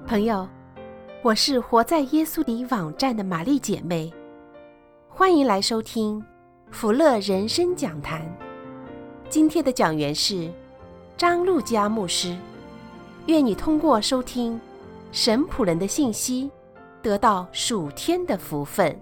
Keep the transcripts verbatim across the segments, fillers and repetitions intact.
朋友，我是活在耶稣里网站的玛丽姐妹，欢迎来收听福乐人生讲坛。今天的讲员是张路嘉牧师。愿你通过收听神仆人的信息，得到属天的福分。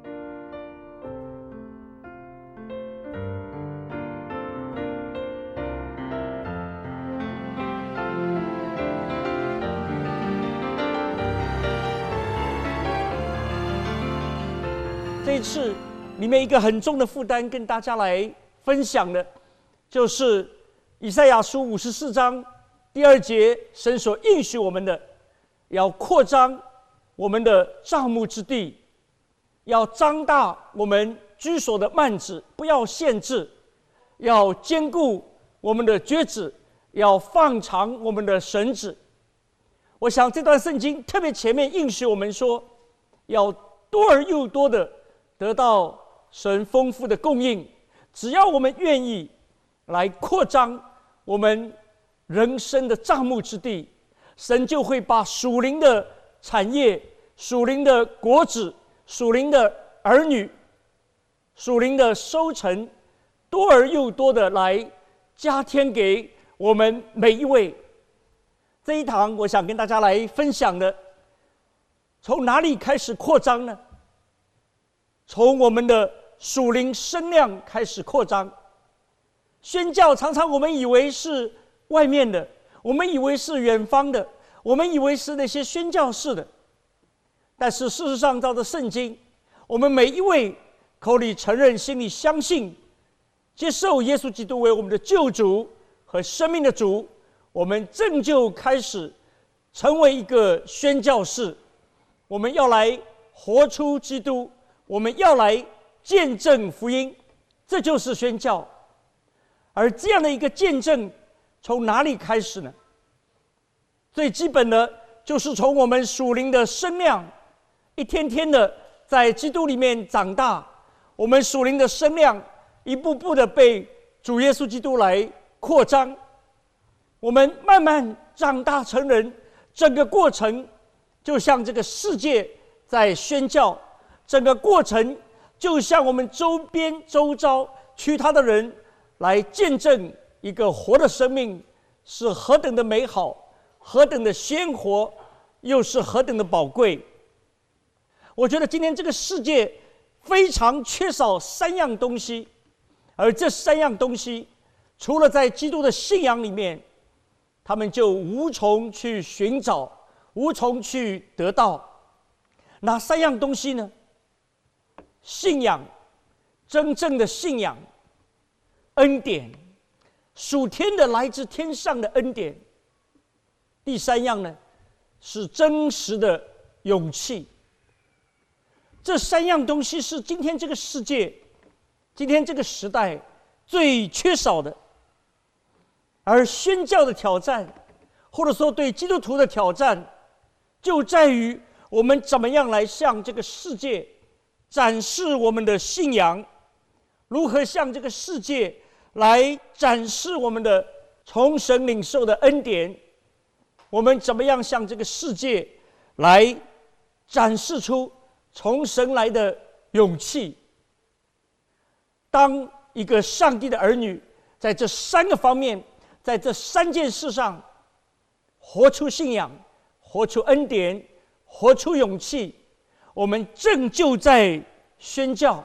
这一次里面一个很重的负担跟大家来分享的，就是以赛亚书五十四章第二节，神所应许我们的，要扩张我们的帐幕之地，要张大我们居所的幔子，不要限制，要坚固我们的橛子，要放长我们的绳子。我想这段圣经特别前面应许我们说，要多而又多的得到神丰富的供应，只要我们愿意来扩张我们人生的帐幕之地，神就会把属灵的产业、属灵的果子、属灵的儿女、属灵的收成，多而又多的来加添给我们每一位。这一堂我想跟大家来分享的，从哪里开始扩张呢？从我们的属灵声量开始扩张。宣教常常我们以为是外面的，我们以为是远方的，我们以为是那些宣教士的，但是事实上照着圣经，我们每一位口里承认、心里相信、接受耶稣基督为我们的救主和生命的主，我们正就开始成为一个宣教士。我们要来活出基督，我们要来见证福音，这就是宣教。而这样的一个见证从哪里开始呢？最基本的就是从我们属灵的声量一天天的在基督里面长大，我们属灵的声量一步步的被主耶稣基督来扩张，我们慢慢长大成人。整个过程就像这个世界在宣教，整个过程就像我们周边周遭其他的人来见证一个活的生命是何等的美好，何等的鲜活，又是何等的宝贵。我觉得今天这个世界非常缺少三样东西，而这三样东西除了在基督的信仰里面，他们就无从去寻找，无从去得到。哪三样东西呢？信仰，真正的信仰，恩典，属天的来自天上的恩典。第三样呢，是真实的勇气。这三样东西是今天这个世界、今天这个时代最缺少的。而宣教的挑战，或者说对基督徒的挑战，就在于我们怎么样来向这个世界展示我们的信仰，如何向这个世界来展示我们的从神领受的恩典，我们怎么样向这个世界来展示出从神来的勇气。当一个上帝的儿女在这三个方面，在这三件事上活出信仰，活出恩典，活出勇气，我们正就在宣教。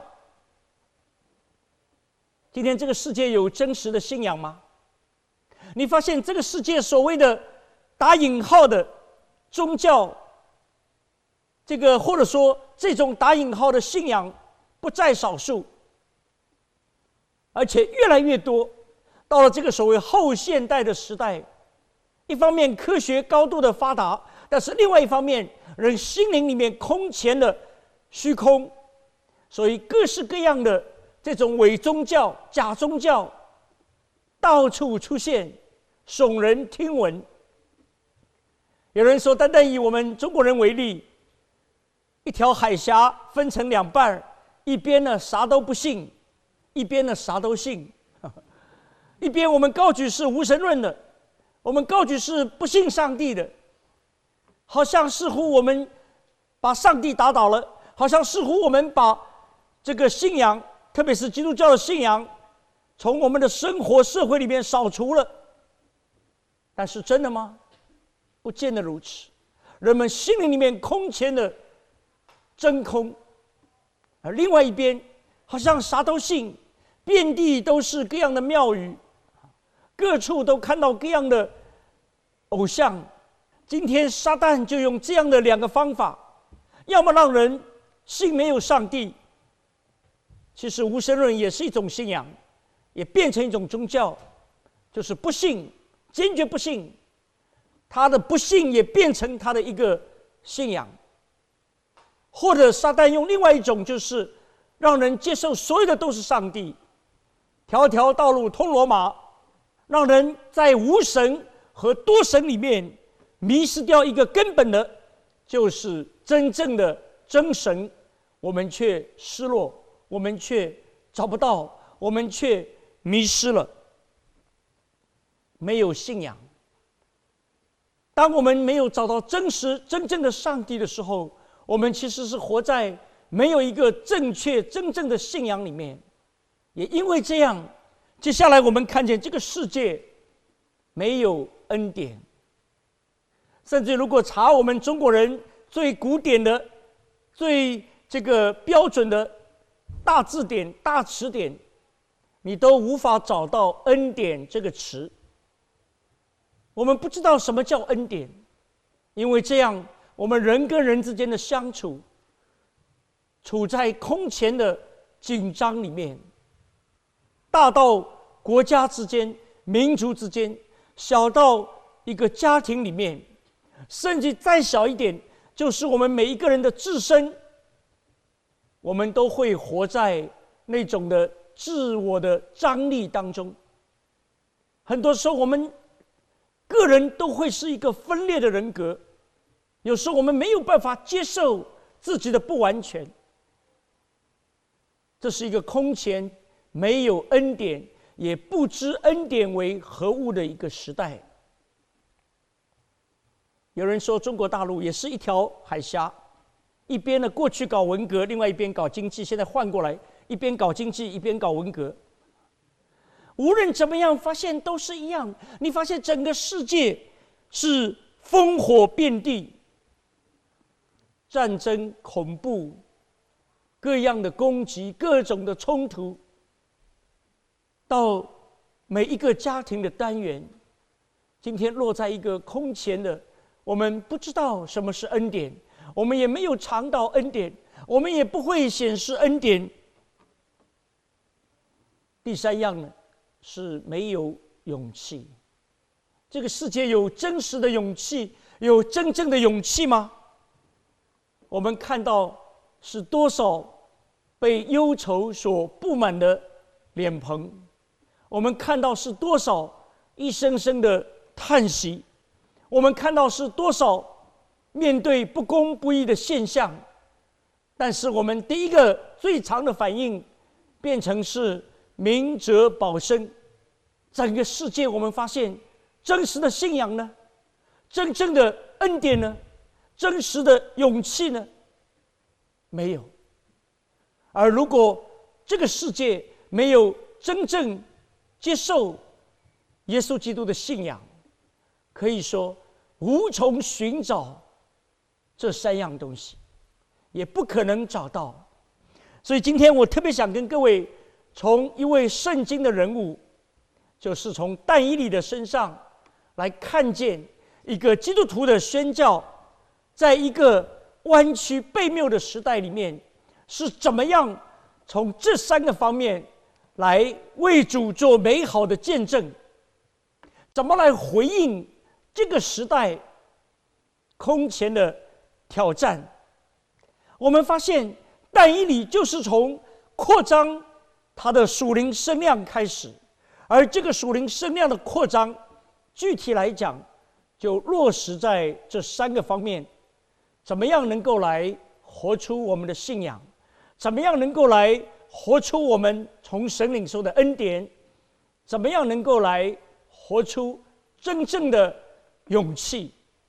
今天这个世界有真实的信仰吗？你发现这个世界所谓的打引号的宗教，这个或者说这种打引号的信仰不在少数，而且越来越多。到了这个所谓后现代的时代，一方面科学高度的发达，但是另外一方面人心灵里面空前的虚空，所以各式各样的这种伪宗教、假宗教到处出现，耸人听闻。有人说，单单以我们中国人为例，一条海峡分成两半，一边呢啥都不信，一边呢啥都信。一边我们高举是无神论的，我们高举是不信上帝的， 好像似乎我们把上帝打倒了，好像似乎我们把这个信仰，特别是基督教的信仰，从我们的生活社会里面扫除了。但是真的吗？不见得如此。人们心灵里面空前的真空，而另外一边好像啥都信，遍地都是各样的庙宇，各处都看到各样的偶像。今天撒旦就用这样的两个方法，要么让人信没有上帝，其实无神论也是一种信仰，也变成一种宗教，就是不信，坚决不信，他的不信也变成他的一个信仰。或者撒旦用另外一种，就是让人接受所有的都是上帝，条条道路通罗马，让人在无神和多神里面迷失掉一个根本的，就是真正的真神，我们却失落，我们却找不到，我们却迷失了，没有信仰。当我们没有找到真实真正的上帝的时候，我们其实是活在没有一个正确真正的信仰里面。也因为这样，接下来我们看见这个世界没有恩典。甚至如果查我们中国人最古典的、最这个标准的大字典、大词典，你都无法找到恩典这个词。我们不知道什么叫恩典，因为这样我们人跟人之间的相处处在空前的紧张里面，大到国家之间、民族之间，小到一个家庭里面，甚至再小一点，就是我们每一个人的自身，我们都会活在那种的自我的张力当中。很多时候我们个人都会是一个分裂的人格，有时候我们没有办法接受自己的不完全。这是一个空前没有恩典，也不知恩典为何物的一个时代。有人说中国大陆也是一条海峡，一边呢过去搞文革，另外一边搞经济，现在换过来，一边搞经济一边搞文革。无论怎么样，发现都是一样。你发现整个世界是烽火遍地，战争、恐怖，各样的攻击，各种的冲突，到每一个家庭的单元，今天落在一个空前的，我们不知道什么是恩典，我们也没有尝到恩典，我们也不会显示恩典。第三样呢，是没有勇气。这个世界有真实的勇气，有真正的勇气吗？我们看到是多少被忧愁所布满的脸庞，我们看到是多少一声声的叹息，我们看到是多少面对不公不义的现象，但是我们第一个最长的反应变成是明哲保身。整个世界我们发现真实的信仰呢，真正的恩典呢，真实的勇气呢，没有。而如果这个世界没有真正接受耶稣基督的信仰，可以说无从寻找这三样东西，也不可能找到。所以今天我特别想跟各位从一位圣经的人物，就是从但以理的身上来看见一个基督徒的宣教，在一个弯曲悖谬的时代里面，是怎么样从这三个方面来为主做美好的见证，怎么来回应这个时代空前的挑战。我们发现但以理就是从扩张他的属灵声量开始，而这个属灵声量的扩张，具体来讲就落实在这三个方面：怎么样能够来活出我们的信仰，怎么样能够来活出我们从神领受的恩典，怎么样能够来活出真正的勇气。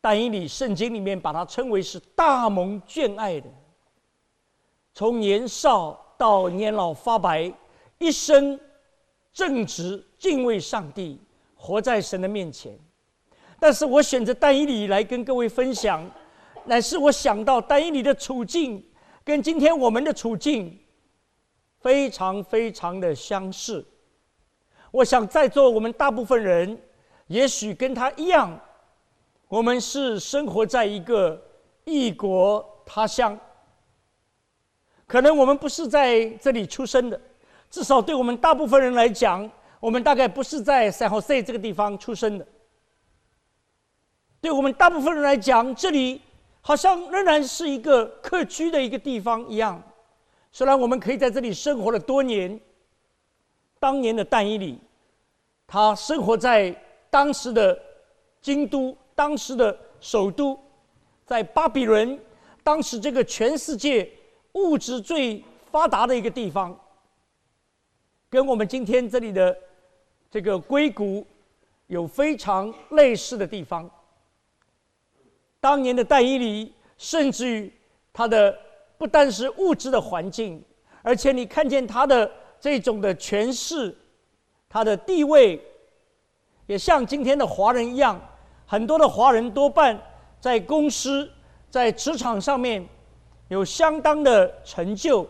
但以理圣经里面把他称为是大蒙眷爱的，从年少到年老发白，一生正直敬畏上帝，活在神的面前。但是我选择但以理来跟各位分享，乃是我想到但以理的处境跟今天我们的处境非常非常的相似。我想在座我们大部分人也许跟他一样，我们是生活在一个异国他乡，可能我们不是在这里出生的，至少对我们大部分人来讲，我们大概不是在 San Jose 这个地方出生的。对我们大部分人来讲，这里好像仍然是一个客居的一个地方一样。虽然我们可以在这里生活了多年，当年的但以理，他生活在当时的京都，当时的首都，在巴比伦，当时这个全世界物质最发达的一个地方，跟我们今天这里的这个硅谷有非常类似的地方。当年的但以理，甚至于他的不单是物质的环境，而且你看见他的这种的权势，他的地位，也像今天的华人一样，很多的华人多半在公司、在职场上面有相当的成就，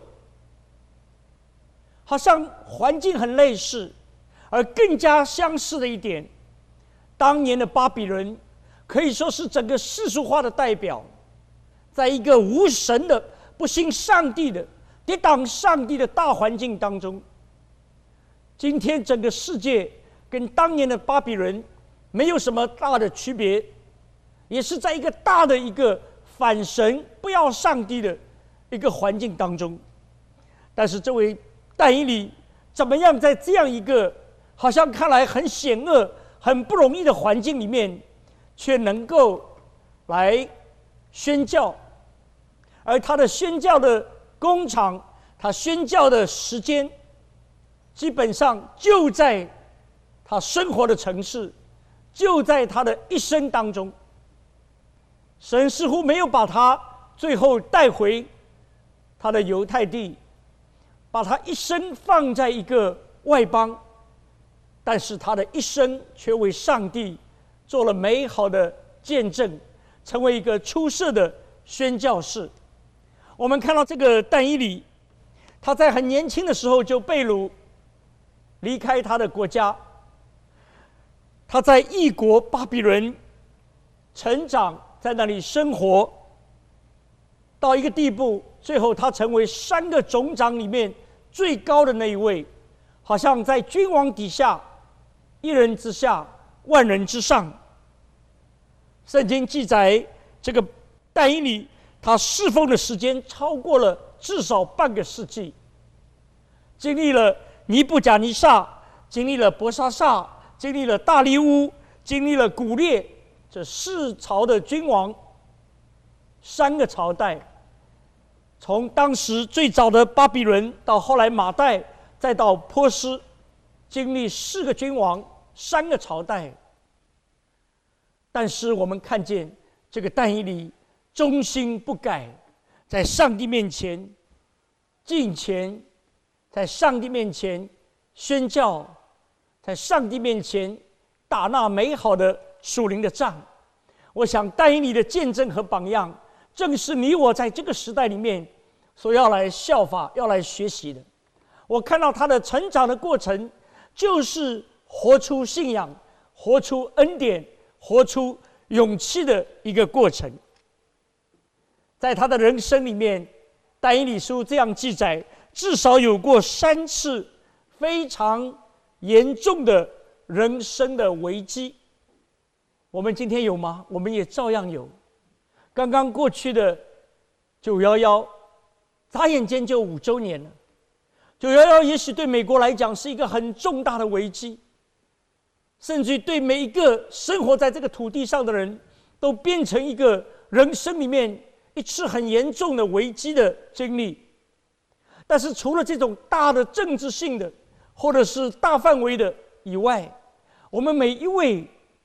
好像环境很类似。而更加相似的一点，当年的巴比伦可以说是整个世俗化的代表，在一个无神的、不信上帝的、抵挡上帝的大环境当中，今天整个世界跟当年的巴比伦没有什么大的区别，也是在一个大的一个反神、不要上帝的一个环境当中。但是这位但以理怎么样在这样一个好像看来很险恶、很不容易的环境里面，却能够来宣教，而他的宣教的工厂，他宣教的时间，基本上就在他生活的城市，就在他的一生当中。神似乎没有把他最后带回他的犹太地，把他一生放在一个外邦，但是他的一生却为上帝做了美好的见证，成为一个出色的宣教士。我们看到这个但以理，他在很年轻的时候就被掳，离开他的国家，他在异国巴比伦成长，在那里生活到一个地步，最后他成为三个总长里面最高的那一位，好像在君王底下，一人之下，万人之上。圣经记载，这个但以理他侍奉的时间超过了至少半个世纪，经历了尼布甲尼撒，经历了伯沙撒，经历了大利乌，经历了古列，这四朝的君王，三个朝代，从当时最早的巴比伦，到后来马代，再到波斯，经历四个君王，三个朝代。但是我们看见这个但以理忠心不改，在上帝面前敬虔，在上帝面前宣教，在上帝面前打那美好的属灵的仗。我想但以理的见证和榜样，正是你我在这个时代里面所要来效法、要来学习的。我看到他的成长的过程，就是活出信仰、活出恩典、活出勇气的一个过程。在他的人生里面，但以理书这样记载，至少有过三次非常严重的人生的危机。我们今天有吗？我们也照样有。刚刚过去的九一一，眨眼间就五周年了。九一一也许对美国来讲是一个很重大的危机，甚至于对每一个生活在这个土地上的人，都变成一个人生里面一次很严重的危机的经历。但是除了这种大的政治性的，或者是大范围的以外，我们每一位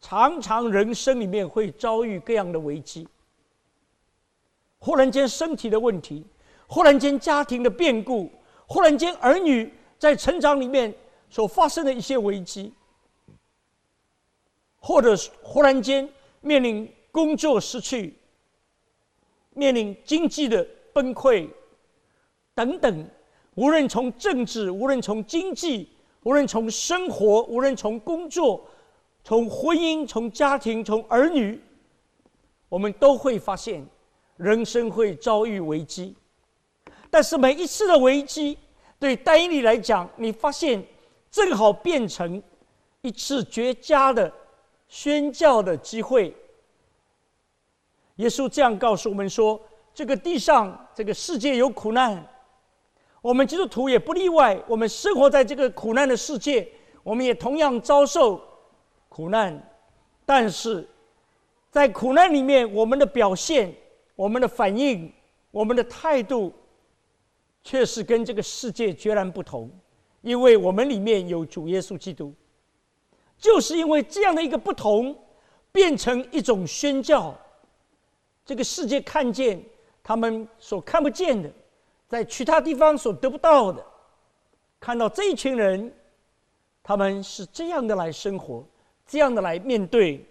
常常人生里面会遭遇各样的危机，忽然间身体的问题，忽然间家庭的变故，忽然间儿女在成长里面所发生的一些危机，或者忽然间面临工作失去，面临经济的崩溃等等。无论从政治，无论从经济，无论从生活，无论从工作，从婚姻，从家庭，从儿女，我们都会发现人生会遭遇危机。但是每一次的危机对但以理来讲，你发现正好变成一次绝佳的宣教的机会。耶稣这样告诉我们说，这个地上这个世界有苦难，我们基督徒也不例外，我们生活在这个苦难的世界，我们也同样遭受苦难。但是在苦难里面，我们的表现，我们的反应，我们的态度却是跟这个世界截然不同，因为我们里面有主耶稣基督。就是因为这样的一个不同，变成一种宣教，这个世界看见他们所看不见的，在其他地方所得不到的，看到这一群人，他们是这样的来生活，这样的来面对。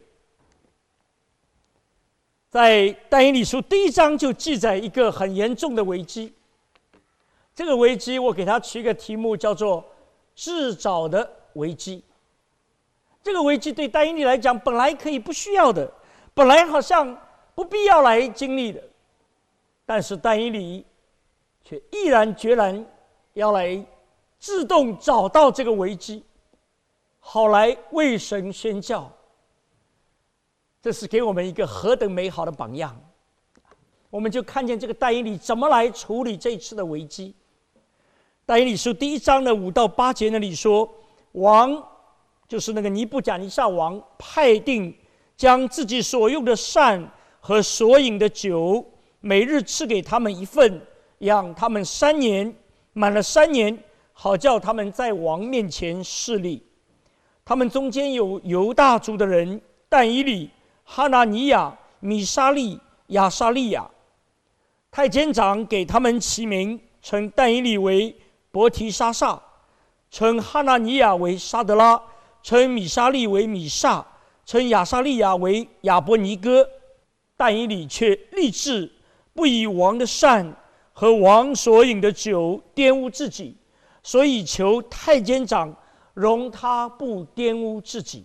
在但以理书第一章就记载一个很严重的危机，这个危机我给它取一个题目，叫做自找的危机。这个危机对但以理来讲本来可以不需要的，本来好像不必要来经历的，但是但以理却毅然决然要来自动找到这个危机，好来为神宣教。这是给我们一个何等美好的榜样。我们就看见这个但以理怎么来处理这一次的危机。但以理书第一章的五到八节那里说，王就是那个尼布甲尼撒王，派定将自己所用的膳和所饮的酒，每日赐给他们一份，养他们三年，满了三年，好叫他们在王面前侍立。他们中间有犹大族的人，但以理、哈拿尼亚、米沙利、亚沙利亚。太监长给他们起名，称但以理为伯提沙撒，称哈拿尼亚为沙德拉，称米沙利为米撒，称亚沙利亚为亚伯尼哥。但以理却立志不以王的膳和王所饮的酒玷污自己，所以求太监长容他不玷污自己。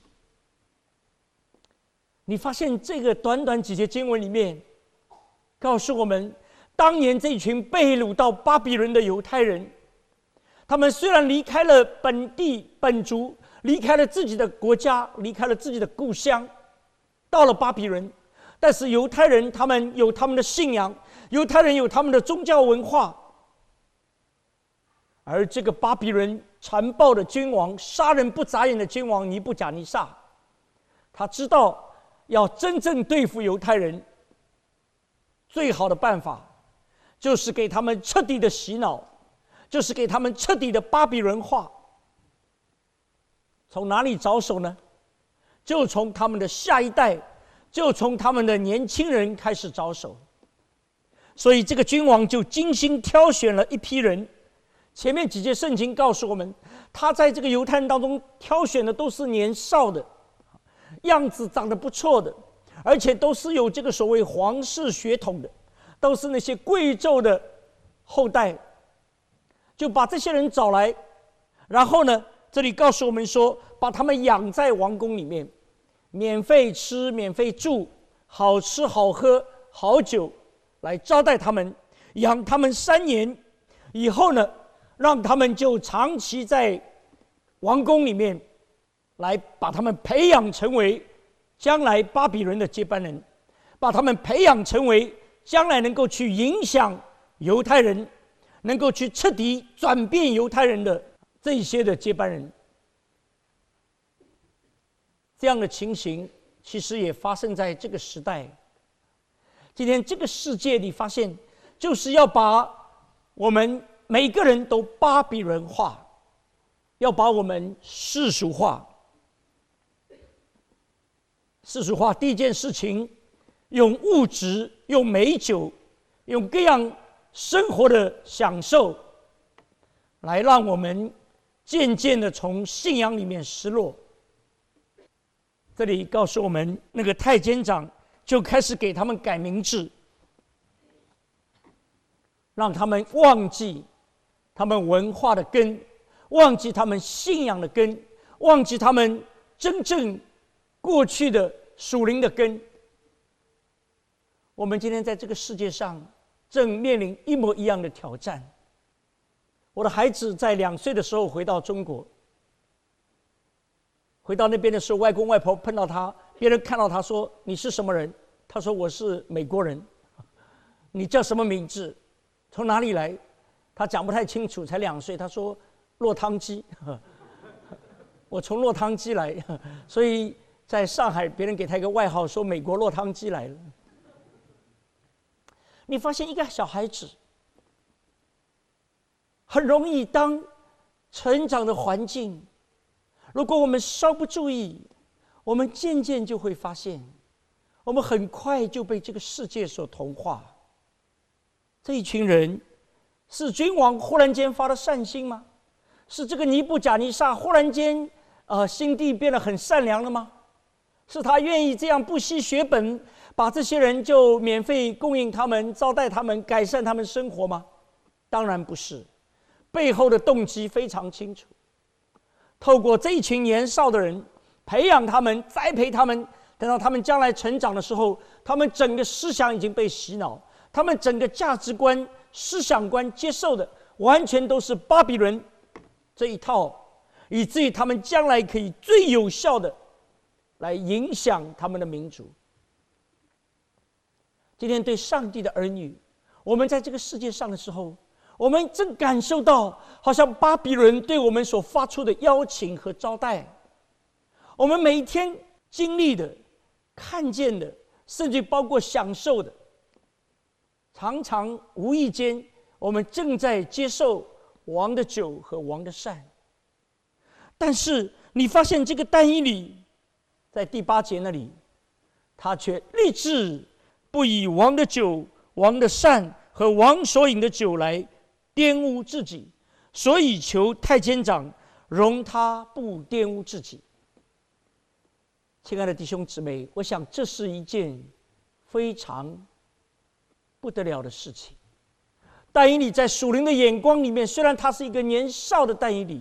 你发现这个短短几节经文里面告诉我们，当年这群被掳到巴比伦的犹太人，他们虽然离开了本地本族，离开了自己的国家，离开了自己的故乡，到了巴比伦，但是犹太人他们有他们的信仰，犹太人有他们的宗教文化。而这个巴比伦残暴的君王，杀人不眨眼的君王尼布甲尼撒，他知道要真正对付犹太人，最好的办法就是给他们彻底的洗脑，就是给他们彻底的巴比伦化。从哪里着手呢？就从他们的下一代，就从他们的年轻人开始着手。所以这个君王就精心挑选了一批人。前面几节圣经告诉我们，他在这个犹太人当中挑选的都是年少的，样子长得不错的，而且都是有这个所谓皇室血统的，都是那些贵胄的后代。就把这些人找来，然后呢，这里告诉我们说，把他们养在王宫里面，免费吃，免费住，好吃好喝好酒，来招待他们，养他们三年以后呢，让他们就长期在王宫里面，来把他们培养成为将来巴比伦的接班人，把他们培养成为将来能够去影响犹太人，能够去彻底转变犹太人的这些的接班人。这样的情形其实也发生在这个时代。今天这个世界你发现，就是要把我们每个人都巴比伦化，要把我们世俗化。 世俗化第一件事情，用物质、用美酒、用各样生活的享受，来让我们渐渐的从信仰里面失落。这里告诉我们，那个太监长就开始给他们改名字，让他们忘记他们文化的根，忘记他们信仰的根，忘记他们真正过去的属灵的根。我们今天在这个世界上正面临一模一样的挑战。我的孩子在两岁的时候回到中国，回到那边的时候，外公外婆碰到他，别人看到他说：“你是什么人？”他说：“我是美国人。”你叫什么名字？从哪里来？他讲不太清楚，才两岁。他说：“落汤鸡。”我从落汤鸡来，所以在上海，别人给他一个外号，说美国落汤鸡来了。你发现一个小孩子很容易，当成长的环境，如果我们稍不注意，我们渐渐就会发现，我们很快就被这个世界所同化。这一群人是君王忽然间发了善心吗？是这个尼布甲尼撒忽然间呃心地变得很善良了吗？是他愿意这样不惜血本，把这些人就免费供应他们，招待他们，改善他们生活吗？当然不是，背后的动机非常清楚。透过这一群年少的人，培养他们，栽培他们，等到他们将来成长的时候，他们整个思想已经被洗脑，他们整个价值观、思想观接受的完全都是巴比伦这一套，以至于他们将来可以最有效的来影响他们的民族。今天对上帝的儿女，我们在这个世界上的时候，我们正感受到好像巴比伦对我们所发出的邀请和招待。我们每一天经历的、看见的，甚至包括享受的，常常无意间我们正在接受王的酒和王的膳。但是你发现这个但以理在第八节那里，他却立志不以王的酒、王的膳和王所饮的酒来玷污自己，所以求太监长容他不玷污自己。亲爱的弟兄姊妹，我想这是一件非常不得了的事情。但以理在属灵的眼光里面，虽然他是一个年少的但以理，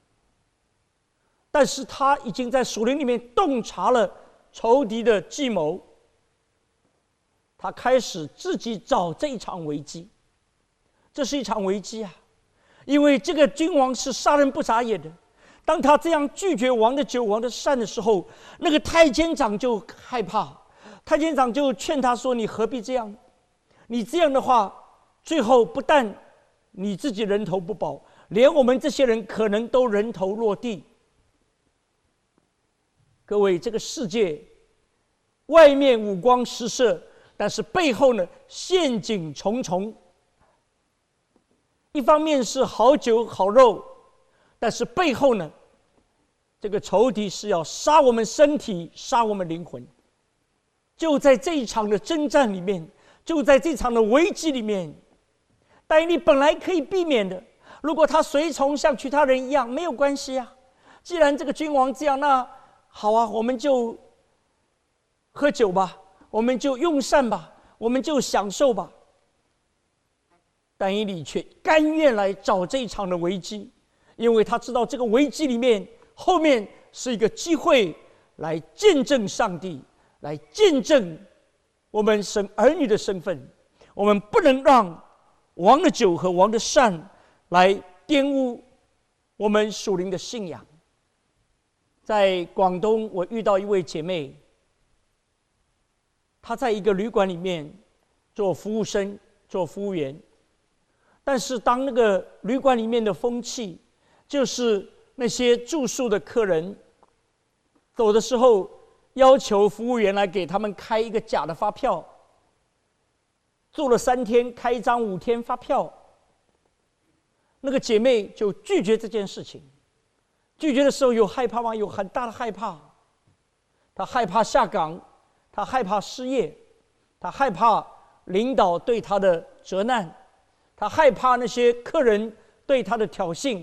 但是他已经在属灵里面洞察了仇敌的计谋，他开始自己找这一场危机。这是一场危机啊！因为这个君王是杀人不眨眼的，当他这样拒绝王的酒、王的膳的时候，那个太监长就害怕，太监长就劝他说：“你何必这样？你这样的话，最后不但你自己人头不保，连我们这些人可能都人头落地。”各位，这个世界外面五光十色，但是背后呢，陷阱重重。一方面是好酒好肉，但是背后呢，这个仇敌是要杀我们身体，杀我们灵魂。就在这一场的征战里面，就在这场的危机里面，但以理本来可以避免的，如果他随从像其他人一样，没有关系啊。既然这个君王这样，那好啊，我们就喝酒吧，我们就用膳吧，我们就享受吧。但以理却甘愿来找这一场的危机，因为他知道这个危机里面后面是一个机会，来见证上帝，来见证我们神儿女的身份。我们不能让王的酒和王的膳来玷污我们属灵的信仰。在广东，我遇到一位姐妹，她在一个旅馆里面做服务生，做服务员。但是当那个旅馆里面的风气，就是那些住宿的客人走的时候，要求服务员来给他们开一个假的发票，住了三天开一张五天发票。那个姐妹就拒绝这件事情，拒绝的时候有害怕吗？有很大的害怕。 他害怕下岗，他害怕失业，他害怕领导对他的责难，他害怕那些客人对他的挑衅。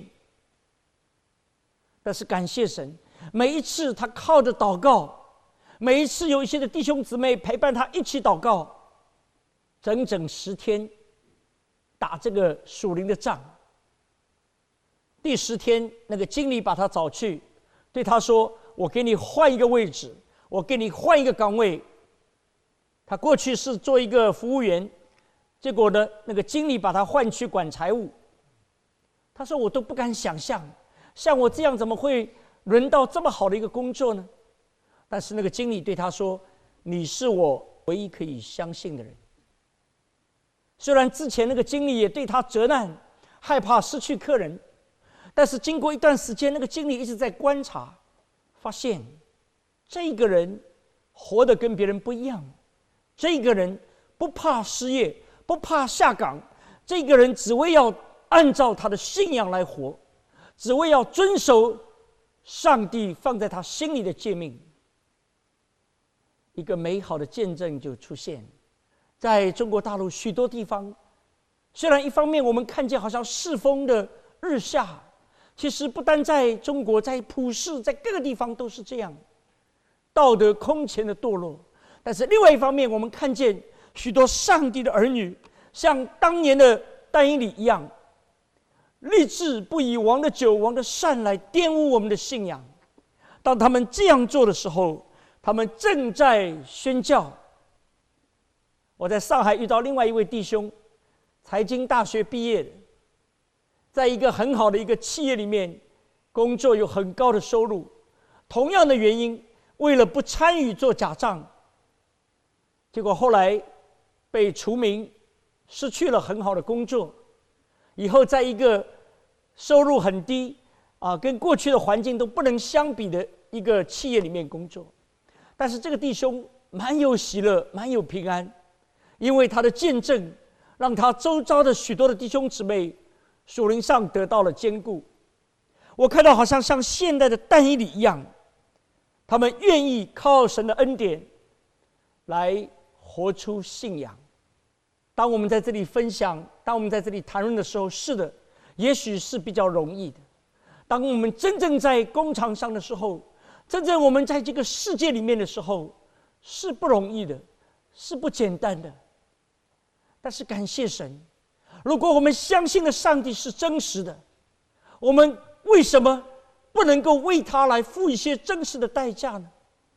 但是感谢神，每一次他靠着祷告，每一次有一些的弟兄姊妹陪伴他一起祷告，整整十天打这个属灵的仗。第十天，那个经理把他找去，对他说：“我给你换一个位置，我给你换一个岗位。”他过去是做一个服务员，结果呢，那个经理把他换去管财务。他说：“我都不敢想象，像我这样怎么会轮到这么好的一个工作呢？”但是那个经理对他说：“你是我唯一可以相信的人。”虽然之前那个经理也对他责难，害怕失去客人，但是经过一段时间，那个经理一直在观察，发现这个人活得跟别人不一样。这个人不怕失业，不怕下岗，这个人只为要按照他的信仰来活，只为要遵守上帝放在他心里的诫命。一个美好的见证就出现在中国大陆许多地方。虽然一方面我们看见好像世风的日下，其实不单在中国，在普世，在各个地方都是这样，道德空前的堕落。但是另外一方面，我们看见许多上帝的儿女，像当年的但以理一样，立志不以王的酒、王的膳来玷污我们的信仰。当他们这样做的时候，他们正在宣教。我在上海遇到另外一位弟兄，财经大学毕业的，在一个很好的一个企业里面工作，有很高的收入。同样的原因，为了不参与做假账，结果后来被除名，失去了很好的工作。以后在一个收入很低啊，跟过去的环境都不能相比的一个企业里面工作。但是这个弟兄蛮有喜乐，蛮有平安，因为他的见证让他周遭的许多的弟兄姊妹属灵上得到了坚固。我看到好像像现代的但以理一样，他们愿意靠神的恩典来活出信仰。当我们在这里分享，当我们在这里谈论的时候，是的，也许是比较容易的。当我们真正在工厂上的时候，真正我们在这个世界里面的时候，是不容易的，是不简单的。但是感谢神，如果我们相信的上帝是真实的，我们为什么不能够为他来付一些真实的代价呢？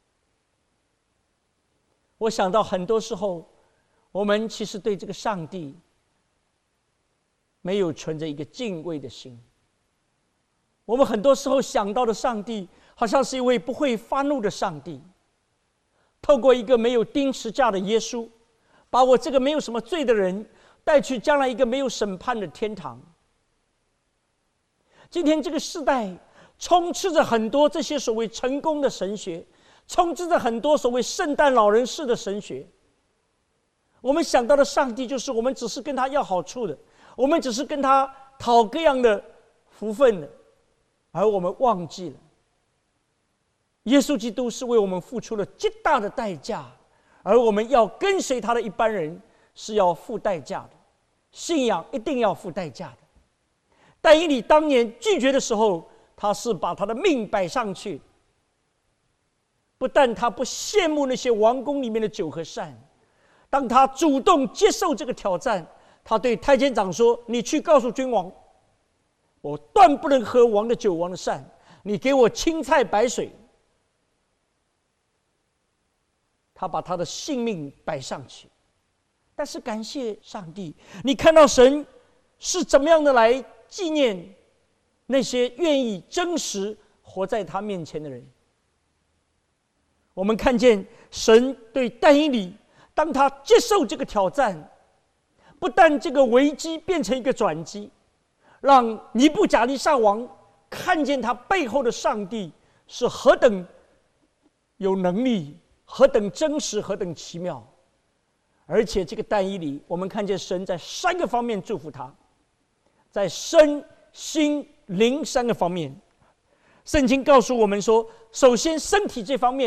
我想到很多时候，我们其实对这个上帝没有存着一个敬畏的心。我们很多时候想到的上帝，好像是一位不会发怒的上帝，透过一个没有钉十架的耶稣，把我这个没有什么罪的人带去将来一个没有审判的天堂。今天这个时代充斥着很多这些所谓成功的神学，充斥着很多所谓圣诞老人式的神学。我们想到的上帝就是我们只是跟他要好处的，我们只是跟他讨各样的福分的，而我们忘记了耶稣基督是为我们付出了极大的代价，而我们要跟随他的一般人是要付代价的，信仰一定要付代价的。但以理当年拒绝的时候，他是把他的命摆上去，不但他不羡慕那些王宫里面的酒和膳，当他主动接受这个挑战，他对太监长说：“你去告诉君王，我断不能喝王的酒、王的膳，你给我青菜白水。”他把他的性命摆上去。但是感谢上帝，你看到神是怎么样的来纪念那些愿意真实活在他面前的人。我们看见神对但以理，当他接受这个挑战，不但这个危机变成一个转机，让尼布甲尼撒王看见他背后的上帝是何等有能力，何等真实，何等奇妙。而且这个但以理，我们看见神在三个方面祝福他，在身心灵三个方面。圣经告诉我们说，首先身体这方面，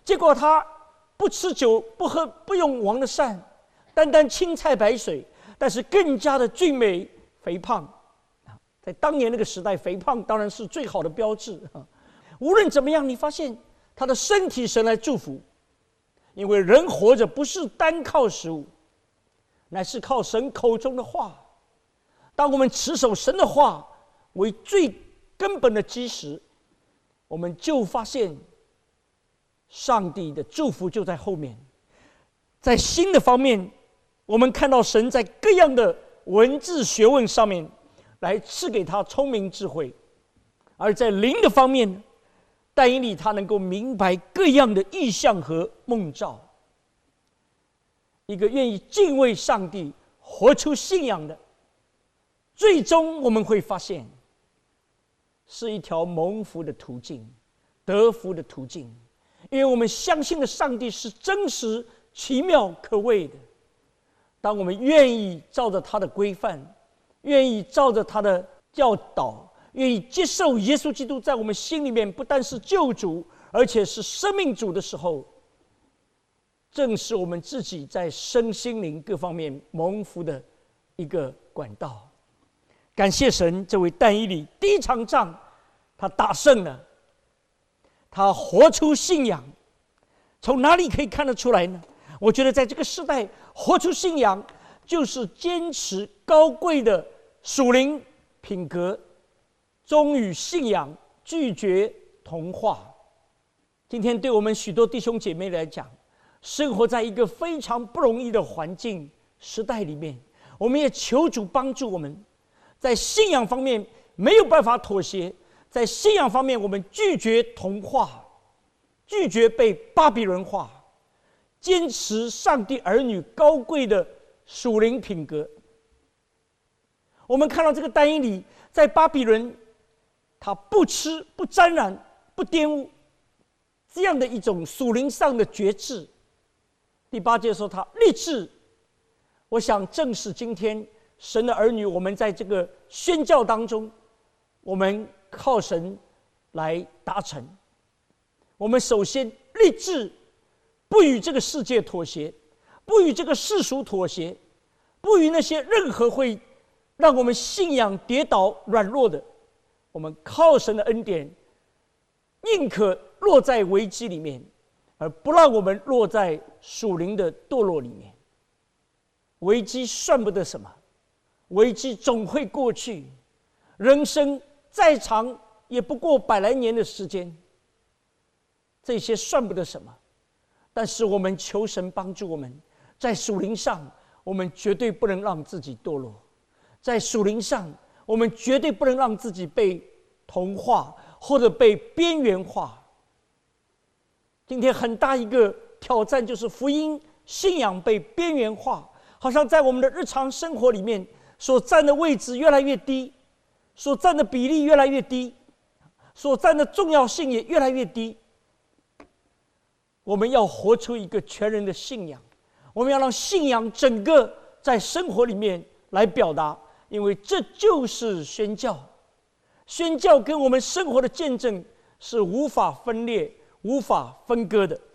结果他不吃酒，不喝，不用王的膳，单单青菜白水，但是更加的俊美肥胖。在当年那个时代，肥胖当然是最好的标志。无论怎么样，你发现他的身体神来祝福，因为人活着不是单靠食物，乃是靠神口中的话。当我们持守神的话为最根本的基石，我们就发现上帝的祝福就在后面。在新的方面，我们看到神在各样的文字学问上面来赐给他聪明智慧，而在灵的方面，但以理他能够明白各样的意象和梦兆。一个愿意敬畏上帝、活出信仰的，最终我们会发现是一条蒙福的途径、得福的途径，因为我们相信的上帝是真实、奇妙、可畏的。当我们愿意照着他的规范，愿意照着他的教导，愿意接受耶稣基督在我们心里面不但是救主，而且是生命主的时候，正是我们自己在身心灵各方面蒙福的一个管道。感谢神，这位但以理第一场仗他打胜了，他活出信仰。从哪里可以看得出来呢？我觉得在这个时代，活出信仰就是坚持高贵的属灵品格，忠于信仰，拒绝同化。今天对我们许多弟兄姐妹来讲，生活在一个非常不容易的环境时代里面，我们也求主帮助我们，在信仰方面没有办法妥协，在信仰方面我们拒绝同化，拒绝被巴比伦化，坚持上帝儿女高贵的属灵品格。我们看到这个但以理在巴比伦，他不吃、不沾染、不玷污，这样的一种属灵上的觉志。第八节说他立志，我想正是今天神的儿女，我们在这个宣教当中，我们靠神来达成。我们首先立志不与这个世界妥协，不与这个世俗妥协，不与那些任何会让我们信仰跌倒软弱的，我们靠神的恩典，宁可落在危机里面，而不让我们落在属灵的堕落里面。危机算不得什么，危机总会过去，人生再长也不过百来年的时间，这些算不得什么。但是我们求神帮助我们，在属灵上我们绝对不能让自己堕落，在属灵上我们绝对不能让自己被同化或者被边缘化。今天很大一个挑战就是福音信仰被边缘化，好像在我们的日常生活里面所占的位置越来越低，所占的比例越来越低，所占的重要性也越来越低。我们要活出一个全人的信仰，我们要让信仰整个在生活里面来表达，因为这就是宣教。宣教跟我们生活的见证是无法分裂、无法分割的。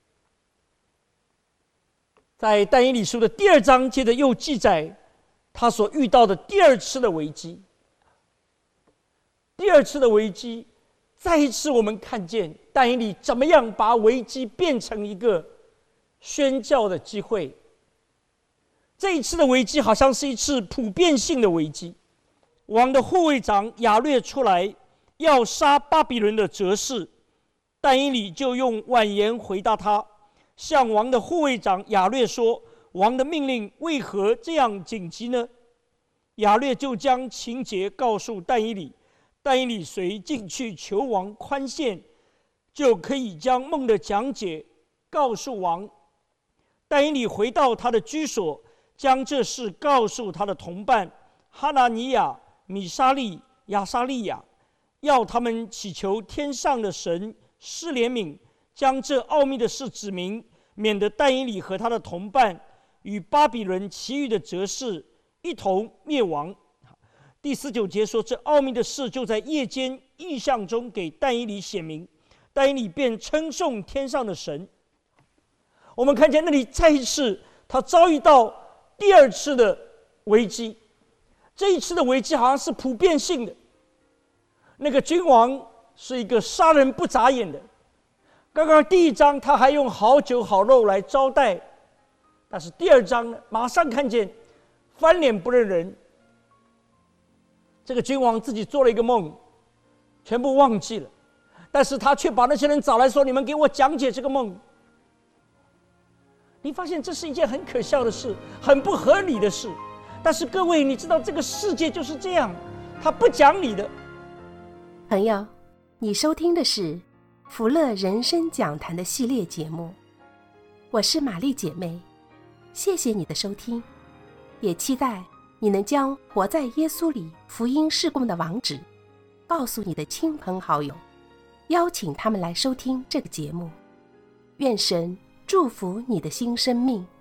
在但以理书的第二章，接着又记载他所遇到的第二次的危机。第二次的危机，再一次我们看见但以理怎么样把危机变成一个宣教的机会。这一次的危机好像是一次普遍性的危机。王的护卫长亚略出来要杀巴比伦的哲士，但以理就用婉言回答他，向王的护卫长亚略说：王的命令为何这样紧急呢？亚略就将情节告诉但以理，但以理随进去求王宽限，就可以将梦的讲解告诉王。但以理回到他的居所，将这事告诉他的同伴哈拿尼亚、米沙利、亚沙利亚，要他们祈求天上的神施怜悯，将这奥秘的事指明，免得但以理和他的同伴与巴比伦其余的哲士一同灭亡。第十九节说，这奥秘的事就在夜间异象中给但以理显明， 待你便称颂天上的神。我们看见那里再一次他遭遇到第二次的危机，这一次的危机好像是普遍性的。那个君王是一个杀人不眨眼的，刚刚第一章他还用好酒好肉来招待，但是第二章呢，马上看见翻脸不认人。这个君王自己做了一个梦，全部忘记了，但是他却把那些人找来说：“你们给我讲解这个梦。”你发现这是一件很可笑的事，很不合理的事。但是各位，你知道这个世界就是这样，他不讲理的。 朋友，你收听的是福乐人生讲坛的系列节目，我是玛丽姐妹，谢谢你的收听，也期待你能将活在耶稣里福音事工的网址告诉你的亲朋好友，邀请他们来收听这个节目。愿神祝福你的新生命。